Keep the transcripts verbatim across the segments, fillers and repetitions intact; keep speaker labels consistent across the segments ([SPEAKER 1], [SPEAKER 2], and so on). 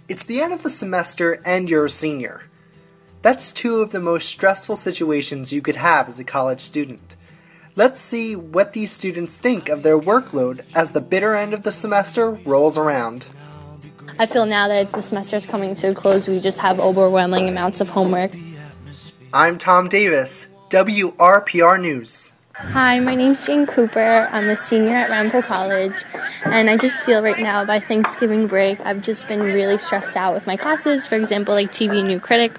[SPEAKER 1] It's the end of the semester and you're a senior. That's two of the most stressful situations you could have as a college student. Let's see what these students think of their workload as the bitter end of the semester rolls around.
[SPEAKER 2] I feel now that the semester is coming to a close, we just have overwhelming amounts of homework.
[SPEAKER 1] I'm Tom Davis, W R P R News.
[SPEAKER 2] Hi, my name's Jane Cooper. I'm a senior at Ramapo College, and I just feel right now by Thanksgiving break, I've just been really stressed out with my classes, for example, like T V New Critic.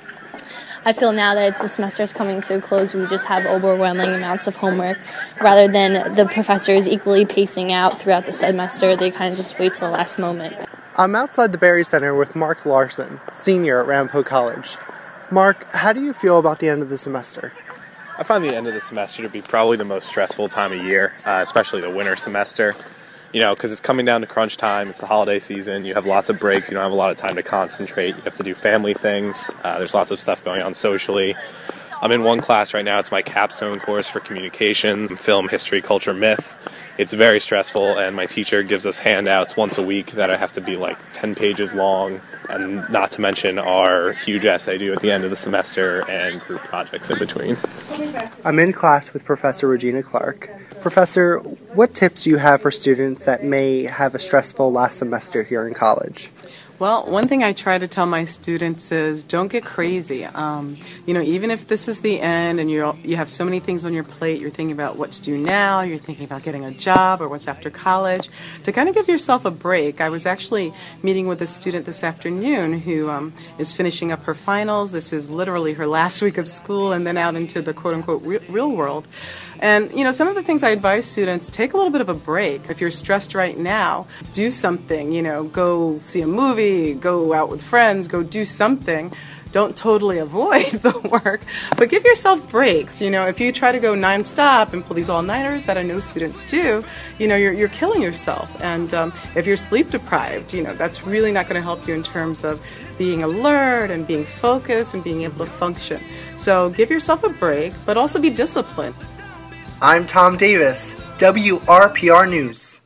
[SPEAKER 2] I feel now that the semester is coming to a close, we just have overwhelming amounts of homework. Rather than the professors equally pacing out throughout the semester, they kind of just wait till the last moment.
[SPEAKER 1] I'm outside the Berry Center with Mark Larson, senior at Ramapo College. Mark, how do you feel about the end of the semester?
[SPEAKER 3] I find the end of the semester to be probably the most stressful time of year, uh, especially the winter semester, you know, because it's coming down to crunch time, it's the holiday season, you have lots of breaks, you don't have a lot of time to concentrate, you have to do family things, uh, there's lots of stuff going on socially. I'm in one class right now, it's my capstone course for communications, film, history, culture, myth. It's very stressful, and my teacher gives us handouts once a week that I have to be like ten pages long, and not to mention our huge essay due at the end of the semester and group projects in between.
[SPEAKER 1] I'm in class with Professor Regina Clark. Professor, what tips do you have for students that may have a stressful last semester here in college?
[SPEAKER 4] Well, one thing I try to tell my students is don't get crazy. Um, you know, even if this is the end and you you have so many things on your plate, you're thinking about what to do now, you're thinking about getting a job or what's after college, to kind of give yourself a break. I was actually meeting with a student this afternoon who um, is finishing up her finals. This is literally her last week of school and then out into the quote-unquote re- real world. And, you know, some of the things I advise students, take a little bit of a break. If you're stressed right now, do something, you know, go see a movie, go out with friends, go do something. Don't totally avoid the work, but give yourself breaks. You know, if you try to go nonstop and pull these all-nighters that I know students do, you know, you're, you're killing yourself. And um, if you're sleep deprived, you know, that's really not going to help you in terms of being alert and being focused and being able to function. So give yourself a break, but also be disciplined.
[SPEAKER 1] I'm Tom Davis, W R P R News.